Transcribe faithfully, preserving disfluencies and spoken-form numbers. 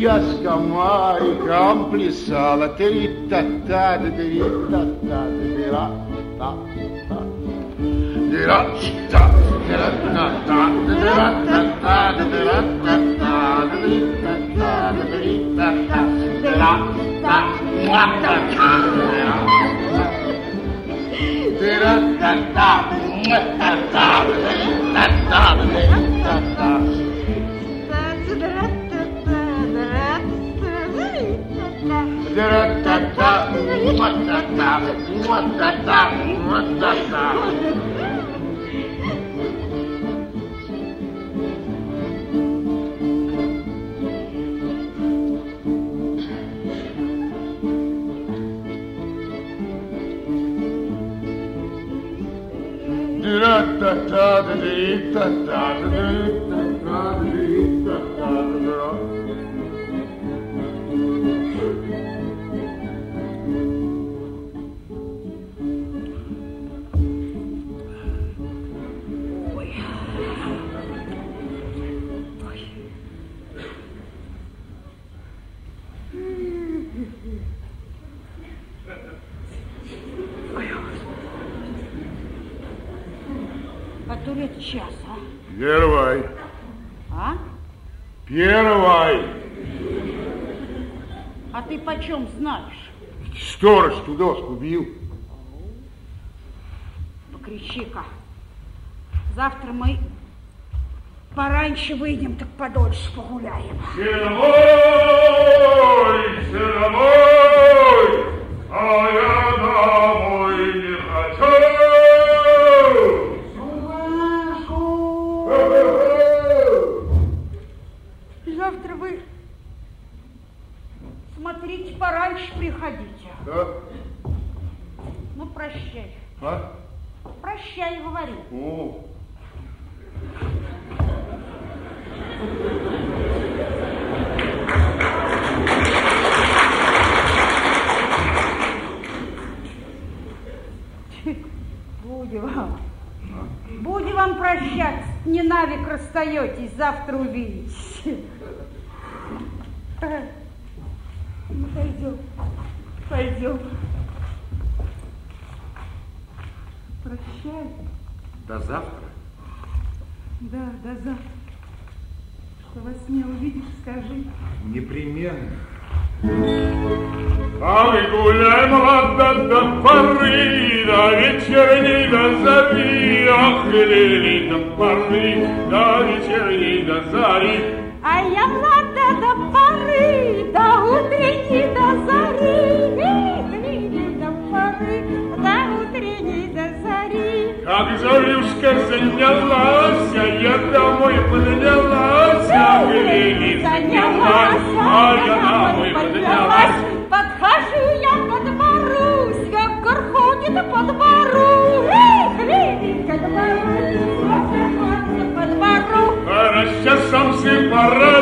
я с комариком плясала. Три-та-та, три-та-та, три-та-та. Дра-та, дра-та-та, дра-та-та, дра-та-та, дра-та-та, дра-та-та, дра-та-та. Который час, а? Первый. А? Первый. А ты почем знаешь? Сторож ту доску бил. Покричи-ка. Завтра мы пораньше выйдем, так подольше погуляем. Домой, домой, а я домой не хочу. Завтра вы смотрите, пораньше приходите. Да? Ну, прощай. А? Прощай, говорю. О. Будем вам. Будем вам прощаться. Не навек расстаетесь, завтра увидитесь. Ну, пойдем. Пойдем. Прощай. До завтра? Да, до завтра. Что во сне увидишь, скажи. Непременно. А мы гуляем ладно до поры, до вечерней до зари, ах, лили до поры, до вечерней до зари. А я млада до поры, до утренней до зари, лили до поры, до утренней до зари. Как зарюшка занялась, я домой поднялась, ах, лили занялась, а я домой поднялась. Подхожу я ко двору, свекор ходит по двору. Эх, Лилинька, двору, свекор ходит по двору. Расчесался пора,